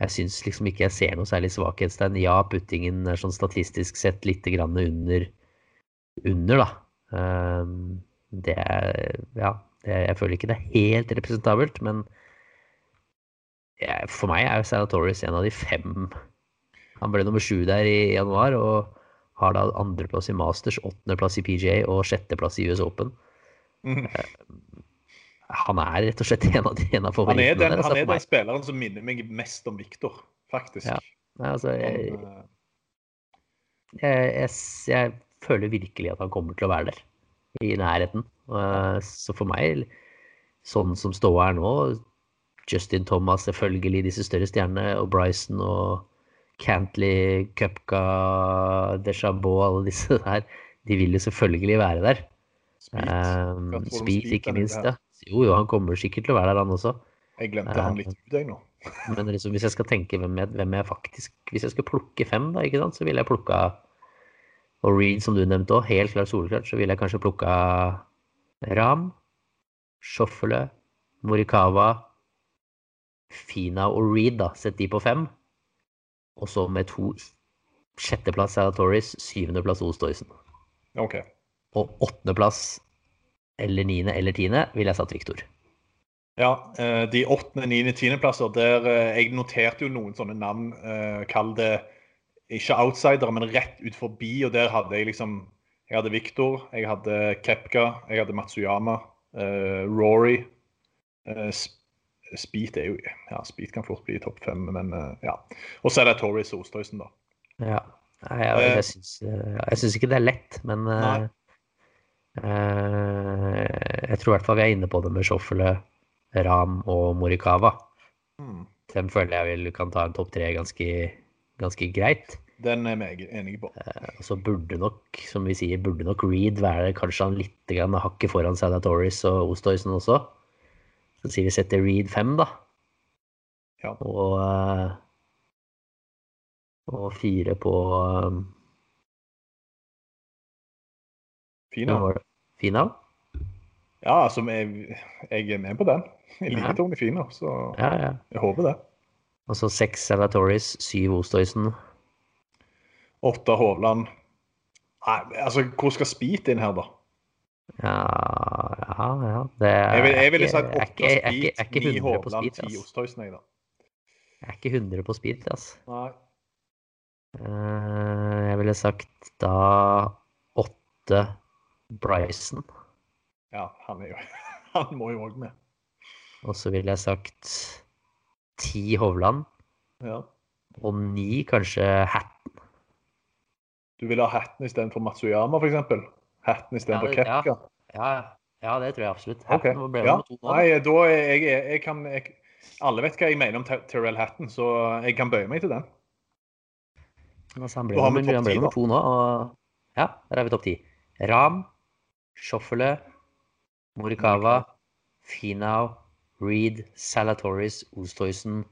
jeg synes liksom ikke jeg ser noe særlig svakhetstegn. Ja, puttingen er sånn statistisk sett litt grann under, under da. Um, det er, ja, det, jeg føler ikke det er helt representabelt, men jeg, for meg er Zalatoris en av de fem. Han ble nummer sju der i januar, og har da andreplass i Masters, åttendeplass i P G A og sjetteplass i U S Open. Mm. Han er rett og slett en av, de, en av favorittene. Han er den, der, han er den spilleren som minner meg mest om Victor, faktisk. Ja, altså, jeg, han, jeg, jeg, jeg føler virkelig at han kommer til å være der, i nærheten. Så for meg, sånn som ståa er nå, Justin Thomas, selvfølgelig disse større stjernene, og Bryson og Cantley, Koepka, DeChambeau, alle disse der, de vil jo selvfølgelig være der. Um, Speed, ikke minst, ja. Jo, jo, han kommer sikkert til å være der, han også. Jeg glemte uh, han litt ut, jeg nå. Men liksom, hvis jeg skal tenke hvem jeg, hvem jeg faktisk, hvis jeg skal plukke fem, da, ikke sant, så vil jeg plukke, og Reed, som du nevnte også, helt klart solklart, så vil jeg kanskje plukke Rahm, Schauffele, Morikawa, Finau og Reed, da, sett de på fem. Og så med to sjetteplass Zalatoris, syvendeplass Oosthuizen. Ok. Og åttendeplass, eller niende, eller tiende, vil jeg satt Victor. Ja, de åttende, niende, tiende plasser, der jeg noterte jo noen sånne navn, kall det ikke outsider, men rett ut forbi, og der hadde jeg liksom, jeg hadde Victor, jeg hadde Koepka, jeg hadde Matsuyama, Rory, Speed er jo, ja, Speed kan fort bli topp fem, men ja. Og så er det Torres og Oosthuizen da. Ja, jeg, jeg, jeg, synes, jeg synes ikke det er lett, men uh, uh, jeg tror i hvert fall vi er inne på det med Schauffele, Rahm og Morikawa. Mm. Den føler jeg vel kan ta en topp tre ganske, ganske greit. Den er jeg enig på. Uh, så burde nok, som vi sier, burde nok Reed være kanskje han litt grann hakket foran Zalatoris og Oosthuizen også. Så sier vi setter Reed fem da. Ja. Og, uh, og fire på um, Finau. Finau? Ja, altså jeg, jeg er med på den. Jeg liker ja. Tony Finau, så ja, ja. Jeg håper det. Og så seks Zalatoris, syv Oosthuizen. Åtte Hovland. Nei, altså hvor skal Speed inn her da? Ja, ja, ja. Det er, jeg vil, jeg vil si at åtte Speed, ni Hovland, ti Oosthuizen, jeg da. Jeg er ikke hundre på Speed, altså. Nei. Uh, jeg ville sagt da åtte Bryson. Ja, han er jo, han må jo også med. Og så ville jeg sagt ti Hovland. Ja. Og ni kanskje Hatton. Du vil ha Hatton i stedet for Matsuyama, for eksempel? Hatton i stedet for Koepka? Ja, ja, det tror jeg absolutt. Okay. Ja. Nei, da er jeg, jeg kan, jeg, alle vet hva jeg mener om Tyrrell Hatton, så jeg kan bøye meg til den. Altså, han ble nummer to nå, og ja, der er vi topp ti. Rahm, Schauffele, Morikawa, Finau, Reed, Zalatoris, Oosthuizen,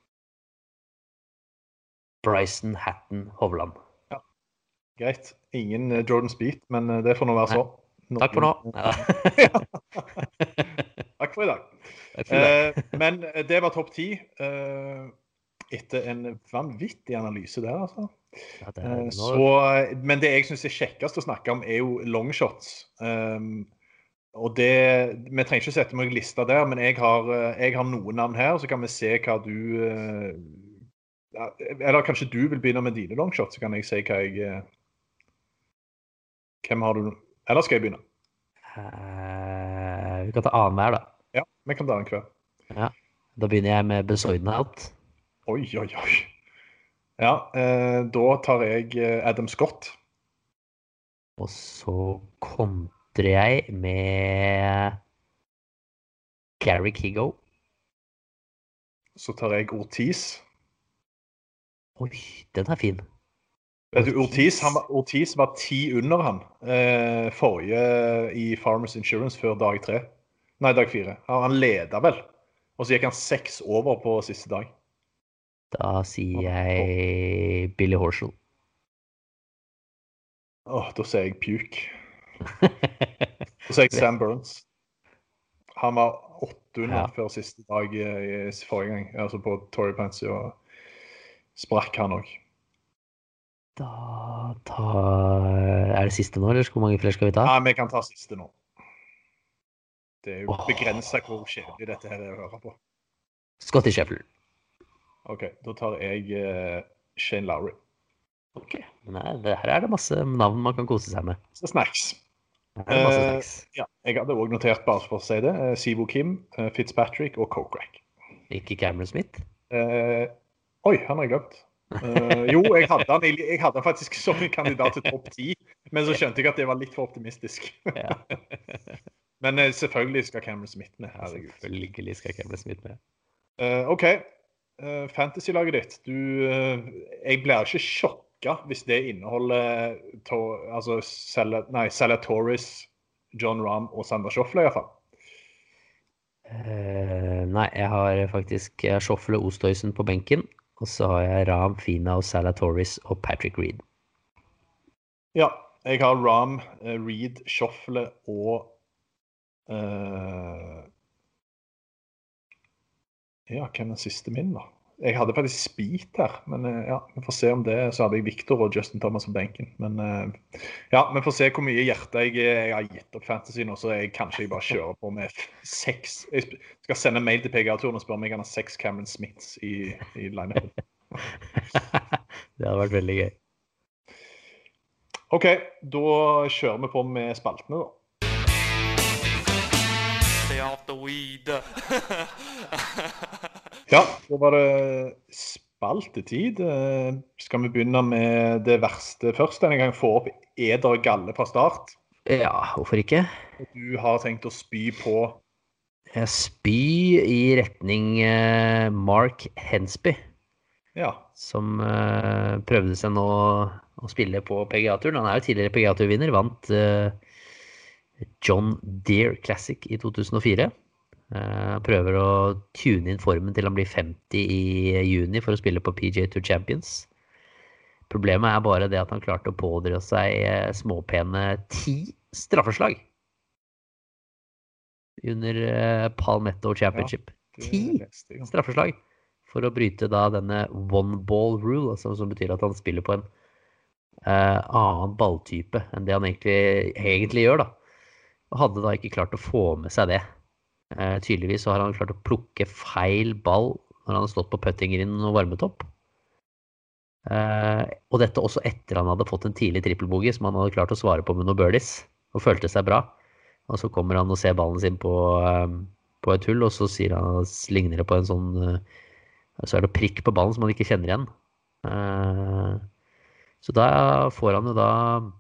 Bryson, Hatton, Hovland. Ja, greit. Ingen Jordan Speed, men det får nå være så. Nei. Takk for nå. Ja. Takk for i dag. Takk for i dag. Eh, men det var topp ti. Eh, etter en vanvittig analyse der, altså. Ja, det er, så, men det jeg synes er kjekkest å snakke om er jo longshots. Um, og det, vi trenger ikke sette meg lista der, men jeg har, jeg har noen navn her, så kan vi se hva du, uh, eller kanskje du vil begynne med dine longshots, så kan jeg se hva jeg, hvem har du, eller skal jeg begynne? Uh, vi kan ta annen hver da. Ja, vi kan ta annen hver. Ja, da begynner jeg med Besoidenhout. Oi, oi, oi. Ja, eh, da tar jeg Adam Scott. Og så kontrer jeg med Gary Kigo. Så tar jeg Ortiz. Oi, den er fin. Vet du, Ortiz, han var, Ortiz var ti under han eh, forrige i Farmers Insurance før dag tre. Nei, dag fire. Han, han leder vel. Og så gikk han seks over på siste dag. Da sier jeg Billy Horschel. Åh, da sier jeg Puke. Da sier jeg Sam Burns. Han var åtte under ja. Før siste dag i, i forrige gang, altså på Torrey Pines. Og sprakk han også. Da tar... Er det siste nå, eller hvor mange flere skal vi ta? Ja, vi kan ta siste nå. Det er jo begrenset hvor kjedelig dette her er å høre på. Scottie Scheffler. Ok, da tar jeg uh, Shane Lowry. Ok, men her, det, her er det masse navn man kan kose seg med. Så snacks. Her er det masse snacks. Uh, ja, jeg hadde også notert bare for å si det. Uh, Sivo Kim, uh, Fitzpatrick og Kokrak. Ikke Cameron Smith? Uh, oi, han har jeg glemt. Uh, jo, jeg hadde han, jeg hadde han faktisk som en kandidat til topp ti, men så skjønte jeg at det var litt for optimistisk. Ja. Men uh, selvfølgelig skal Cameron Smith med, herregud. Selvfølgelig skal Cameron Smith med. Uh, ok, uh, fantasy-laget ditt. Du, uh, jeg blir ikke sjokket hvis det inneholder to, altså, Sal- nei, Salatoris, John Rahm og Sander Schauffele i hvert fall. Uh, nei, jeg har faktisk Schauffele og Oosthuizen på benken. Og så har jeg Rahm, Fina og Salatoris og Patrick Reed. Ja, jeg har Rahm, uh, Reed, Schauffele og uh... ja, hvem er den siste min da? Jeg hadde faktisk Speed her, men uh, ja, vi får se om det. Så hadde jeg Victor og Justin Thomas på benken. Men uh, ja, vi får se hvor mye hjerte jeg, jeg har gitt opp fantasy nå, så jeg kanskje jeg bare kjører på med seks. Jeg skal sende mail til P G A-turen og spørre om jeg kan ha seks Cameron Smiths i, i line-upen. Det hadde vært veldig gøy. Ok, da kjører vi på med spaltene da. Stay off the weed. Ja, da var det spaltetid. Skal vi begynne med det verste først denne gang? Få opp eder og galle fra start. Ja, hvorfor ikke? Du har tenkt å spy på... Jeg spy i retning Mark Hensby. Ja. Som uh, prøvde seg nå å spille på P G A-turen. Han er jo tidligere P G A-turvinner, vant uh, John Deere Classic i to tusen og fire. Uh, prøver å tune inn formen til han blir femti i juni for å spille på P G A Tour Champions. Problemet er bare det at han klarte å pådra seg uh, småpene ti straffeslag under uh, Palmetto Championship. Ti straffeslag for å bryte da denne one ball rule, altså, som betyr at han spiller på en uh, annen balltype enn det han egentlig, egentlig gjør da. Og hadde da ikke klart å få med seg det. Uh, tydeligvis så har han klart å plukke feil ball når han har stått på puttinggrinden og varmet opp. Uh, og dette også etter han hadde fått en tidlig trippelbogey som han hadde klart å svare på med noen birdies, og følte seg bra. Og så kommer han og ser ballen sin på, uh, på et hull, og så sier han, ligner det på en sånn... Uh, så er det prikk på ballen som man ikke kjenner igjen. Uh, så da får han jo da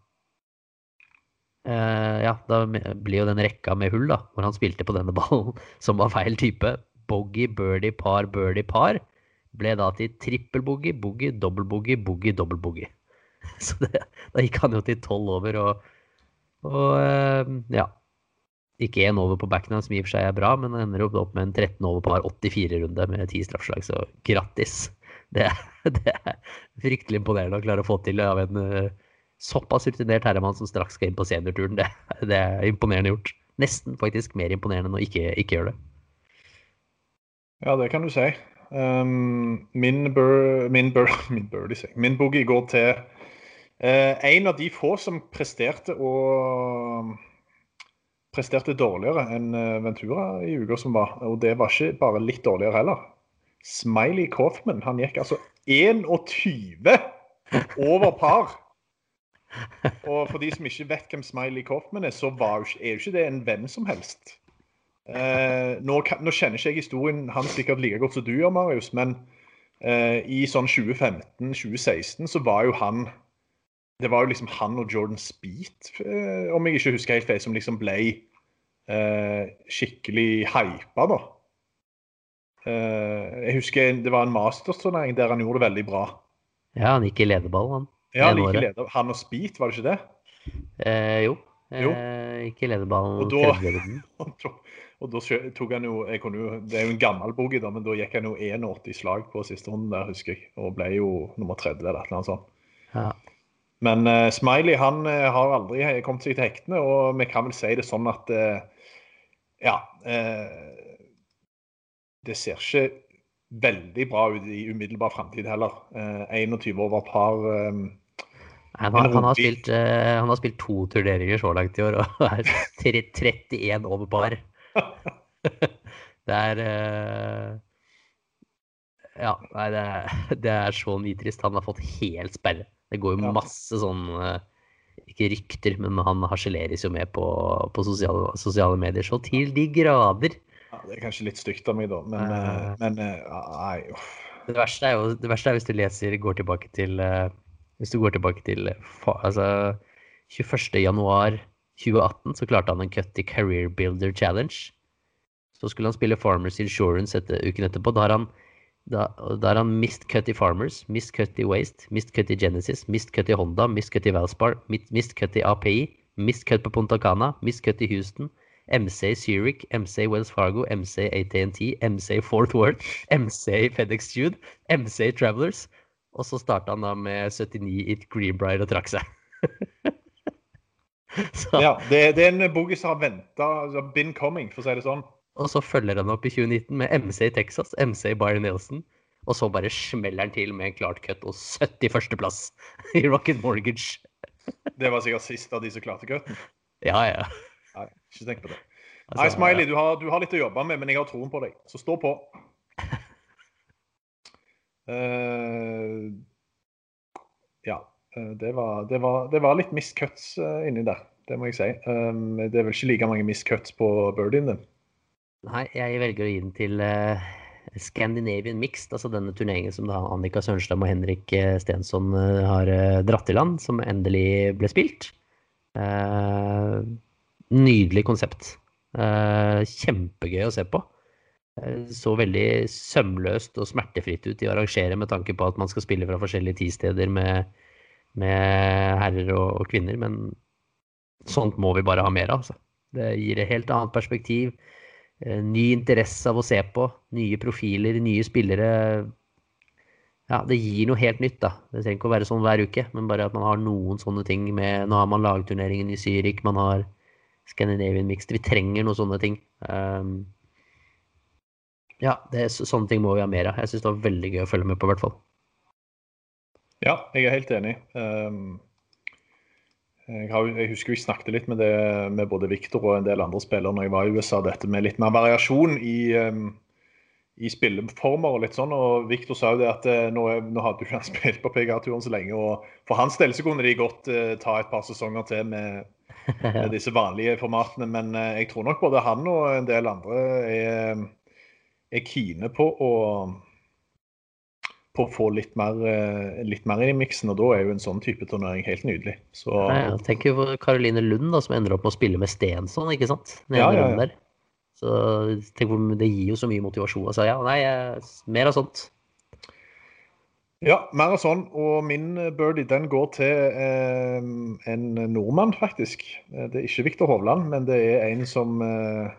uh, ja, da blir jo den rekka med hull da, hvor han spilte på denne ballen som var feil type. Bogey, birdie, par, birdie, par ble da til trippelbogey, bogey, dobbeltbogey, bogey, dobbeltbogey. Så det, da gikk han jo til tolv over og, og uh, ja, ikke en over på backhand som i og for seg er bra, men han ender opp med en tretten over par åttifire runde med ti straffslag, så grattis. Det, det er fryktelig imponerende å klare å få til av en uh, såpass rutinert herremann som straks skal inn på seniorturen. Det, det er imponerende gjort. Nesten faktisk mer imponerende enn å ikke, ikke gjøre det. Ja, det kan du si. Um, min, bur, min, bur, min birdie, min boogie går til uh, en av de få som presterte og... presterte dårligere enn Ventura i uka som var, og det var ikke bare litt dårligere heller. Smiley Kaufman, han gikk altså tjueen over par. Og for de som ikke vet hvem Smiley Kaufman er, så var jo, er jo ikke det en venn som helst. Eh, nå, nå kjenner ikke jeg historien han sikkert like godt som du gjør, Marius, men eh, i sånn tjue femten tjue seksten så var jo han det var jo liksom han og Jordan Spieth, eh, om jeg ikke husker helt feil, som liksom ble eh, skikkelig hypa da. Eh, jeg husker det var en Masters-turnering der han gjorde det veldig bra. Ja, han gikk i lederball, han. Ja, han gikk i lederball. Han og Spieth, var det ikke det? Eh, jo, jo. Eh, gikk i lederballen. Og da, og da tok han jo, jeg kunne jo, det er jo en gammel bogey da, men da gikk han jo åtti slag på siste runden der, husker jeg, og ble jo nummer tretti eller et eller annet sånt. Ja. Men uh, Smiley, han uh, har aldri kommet seg til hektene, og vi kan vel si det sånn at, uh, ja, uh, det ser ikke veldig bra ut i umiddelbar fremtid heller. Eh, einogtyve over par... Um, han, har, han, har spilt, uh, han har spilt to turneringer så langt i år, og er trettien over par. Det er... Uh, ja, nei, det er, det er så nitrist. Han har fått helt sperre. Det går jo Ja. masse sånn... Uh, ikke rykter, men han harseleres jo med på, på sosiale, sosiale medier, så til de grader. Ja, det er kanskje litt stygt av meg da, men, uh, men uh, nei, uff. Det verste er jo, det verste er hvis du leser, går tilbake til, uh, hvis du går tilbake til, uh, altså, tjueførste januar tjue atten, så klarte han en cut i Career Builder Challenge. Så skulle han spille Farmers Insurance etter, uken etterpå, da har han Da, da har han mist cut i Farmers, mist cut i Waste, mist cut i Genesis, mist cut i Honda, mist cut i Valspar, mist cut i A P I, mist cut på Punta Cana, mist cut i Houston, M C Zurich, M C Wells Fargo, M C A T and T, M C Fort Worth, M C FedEx Jude, M C Travelers, og så startet han da med syttini i Greenbrier og trakk seg. Ja, det, det er en bogey som har ventet, altså, been coming, for å si det sånn. Og så følger han opp i tjue nitten med M C i Texas, M C i Byron Nelson, og så bare smeller han til med en klart cut og syttiførste plass i Rocket Mortgage. Det var sikkert sist av de som klarte cutten. Ja, ja. Nei, ikke tenk på det. Altså, Nei, Smiley, ja. du har, du har litt å jobbe med, men jeg har troen på deg, så stå på. Uh, ja, det var, det, var, det var litt missed cuts uh, inni der, det må jeg si. Um, det er vel ikke like mange missed cuts på birdien din. Nei, jeg velger å gi den til uh, Scandinavian Mixed, altså denne turneringen som da Annika Sørenstam og Henrik Stensson uh, har uh, dratt i land, som endelig ble spilt. Uh, nydelig konsept. Uh, kjempegøy å se på. Uh, så veldig sømløst og smertefritt ut i å arrangere med tanke på at man skal spille fra forskjellige tidsteder med, med herrer og, og kvinner, men sånt må vi bare ha mer av. Altså. Det gir et helt annet perspektiv. Ny interesse av å se på, nye profiler, nye spillere. Ja, det gir noe helt nytt da. Det trenger ikke å være sånn hver uke, men bare at man har noen sånne ting med, nå har man lagturneringen i Zürich, man har Scandinavian Mixed, vi trenger noen sånne ting. Um, ja, det er, sånne ting må vi ha mer av. Jeg synes det var veldig gøy å følge med på i hvert fall. Ja, jeg er helt enig. Um... Jeg, har, jeg husker vi snakket litt med det med både Victor og en del andre spillere når jeg var i U S A, dette med litt mer variasjon i, um, i spilleformer og litt sånn, og Victor sa jo det at uh, nå, nå hadde jo ikke han spilt på P G A-turen så lenge, og for hans del så kunne de godt uh, ta et par sesonger til med, med disse vanlige formatene, men uh, jeg tror nok både han og en del andre er, er kine på å på å få litt mer, litt mer i mixen, og da er jo en sånn type turnering helt nydelig. Så... Nei, jeg tenker på Caroline Lund da, som ender opp med å spille med Stensson, ikke sant? Ja, ja, ja. Der. Så tenk på, det gir jo så mye motivasjon. Altså, ja, nei, mer av sånt. Ja, mer av sånn, og min birdie, den går til eh, en nordmann, faktisk. Det er ikke Victor Hovland, men det er en som... Eh,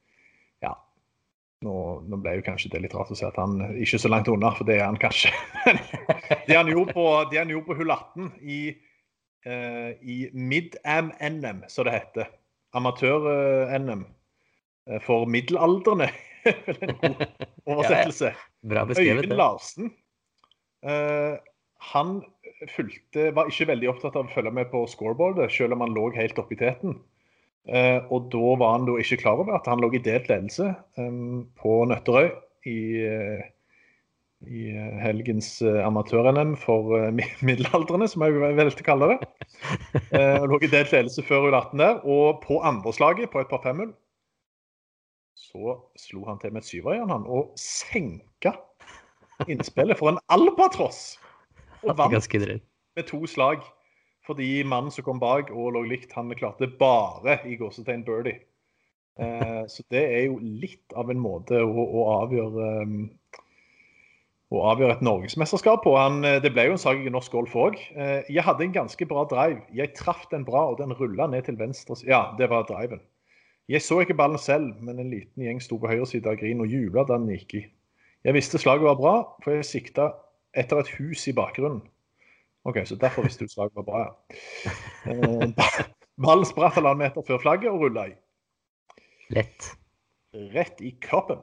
Nå, nå ble jo kanskje det litt rart å si at han ikke er så langt unna, for det er han kanskje. det han gjorde på, det han gjorde på hull atten i, uh, i Mid-Am-N M, så det heter. Amatør-N M uh, for middelaldrende. En god oversettelse. Ja, ja. Bra beskrevet. Øyvind Larsen, uh, han fulgte, var ikke veldig opptatt av å følge med på scoreboardet, selv om han lå helt oppe i teten. Uh, og da var han da ikke klar over at han lå i delt ledelse um, på Nøtterøy i, uh, i helgens uh, amatør-N M for uh, middelaldrende, som jeg vel til å kalle det. Uh, lå i delt ledelse før hull atten der, og på andreslaget på et par femhull, så slo han til med et syverjern han, og senka innspillet for en albatross. Og vant med to slag. Fordi mannen som kom bak og lå likt, han klarte bare i gåsetegn birdie. Eh, så det er jo litt av en måte å, å, avgjøre, um, å avgjøre et norgesmesterskap på. Han, det ble jo en sak i norsk golf også. Eh, jeg hadde en ganske bra drive. Jeg traff den bra, og den rullet ned til venstre. Ja, det var driven. Jeg så ikke ballen selv, men en liten gjeng stod på høyre side av green og jublet da den gikk i. Jeg visste slaget var bra, for jeg siktet etter et hus i bakgrunnen. Ok, så derfor visste du slaget var bra, ja. Eh, ballen spratt halvannen meter før flagget og rullet i. Lett. Rett i kroppen.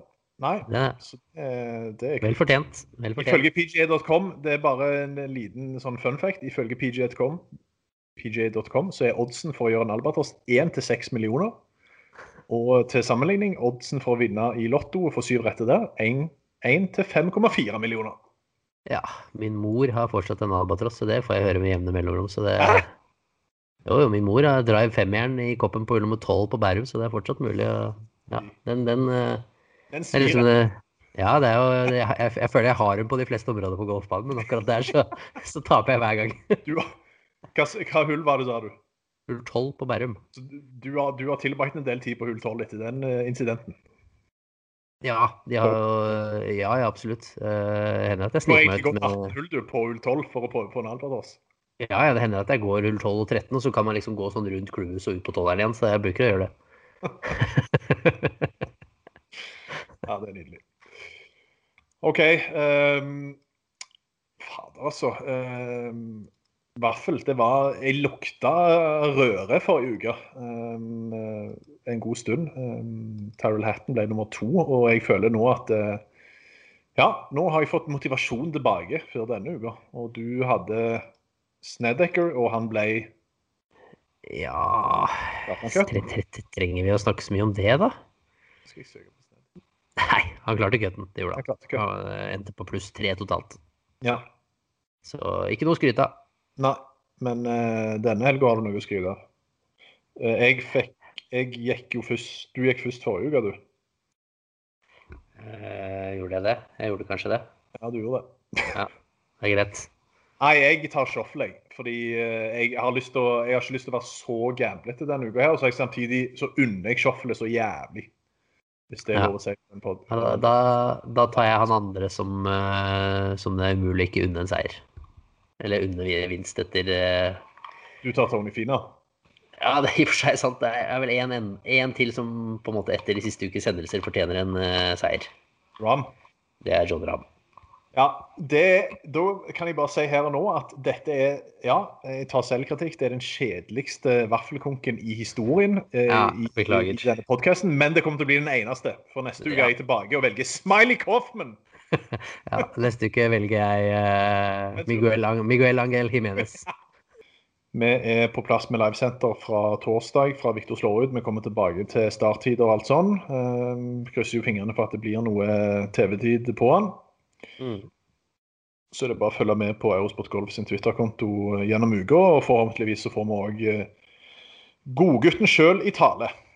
Nei, Det, så det, det er vel fortjent. Vel fortjent. Ifølge P G A dot com, det er bare en liten sånn fun fact, ifølge P G A dot com, P G A dot com så er oddsen for å gjøre en albatros én til seks millioner. Og til sammenligning, oddsen for å vinne i lotto og få syv rette der, én til fem komma fire millioner. Ja, min mor har fortsatt en albatros, så det får jeg høre med jevne mellomrom. Så det, Hæ? jo, jo, min mor har drive femjern i koppen på hull nummer tolv på Bærum, så det er fortsatt mulig. å- Ja, den, den, eh, Den det er liksom, sier det- ja, det er jo, jeg, jeg, jeg føler jeg har den på de fleste områder på golfbanen, men akkurat der så, så taper jeg hver gang. du, hva, hva hull var det, sa du? Hull tolv på Bærum. Så du, har, du har tilbrakt en del tid på hull tolv etter den uh, incidenten. Ja, de har jo, ja, ja, absolutt. Uh, hender at jeg Du har sniker meg egentlig ut gått med... atten hull du på hull tolv for å prøve på en albatros. Ja, ja, det hender at jeg går hull tolv og tretten, og så kan man liksom gå sånn rundt cruise og ut på tolveren igjen, så jeg bruker å gjøre det. Ja, det er nydelig. Ok, um, fader altså. Um, I hvert fall, det var, jeg lukta røre forrige uke. Um, en god stund. Um, Tyrrell Hatton ble nummer to, og jeg føler nå at uh, ja, nå har jeg fått motivasjon tilbake før denne uka. Og du hadde Snedeker, og han ble... Ja, Gartnercup. tre- tre- tre- trenger vi å snakke så mye om det da? Skal jeg søke på Snedeker? Nei, han klarte cutten, det gjorde Han han. klarte cutten. Han eh, endte på pluss tre totalt. Ja. Så ikke noe skryt av. Nei, men uh, denne helgen har du noe å skryte av. Uh, jeg fikk, jeg gikk jo først, du gikk først forrige uke, du. Eh, gjorde jeg det? Jeg gjorde kanskje det. Ja, du gjorde det. Ja, det er greit. Nei, jeg tar shuffle, jeg. Fordi uh, jeg, har lyst til å, jeg har ikke lyst til å være så gamblete denne uka her, og så jeg samtidig så unner jeg shuffle så jævlig. Hvis det er Ja. lov å si på en podd. Ja, Da, da, da tar jeg han andre som, eh, som det er umulig ikke unne en seier. Eller unne vinst etter... eh, Du tar Tony Fina. Ja, det er i og for seg sant. Det er vel en, en, en til som på en måte etter de siste ukes hendelser fortjener en eh, seier. Ram. Det er John Rahm. Ja, det, da kan jeg bare si her og nå at dette er, ja, jeg tar selvkritikk, det er den kjedeligste vaffelkonken i historien eh, Ja, i, i, beklager. i denne podcasten, men det kommer til å bli den eneste. For neste uke Ja. er jeg tilbake og velger Smiley Kaufman. Ja, neste uke velger jeg eh, Miguel, Ang- Miguel Angel Jimenez. Vi er på plass med livesenter fra torsdag, fra Victor slår ut. Vi kommer tilbake til starttider og alt sånn. Eh, krysser jo fingrene for at det blir noe T V-tid på han. Mm. Så er det bare å følge med på Eurosport Golf sin Twitter-konto gjennom uka, og forhåpentligvis så får vi også godgutten selv i tale.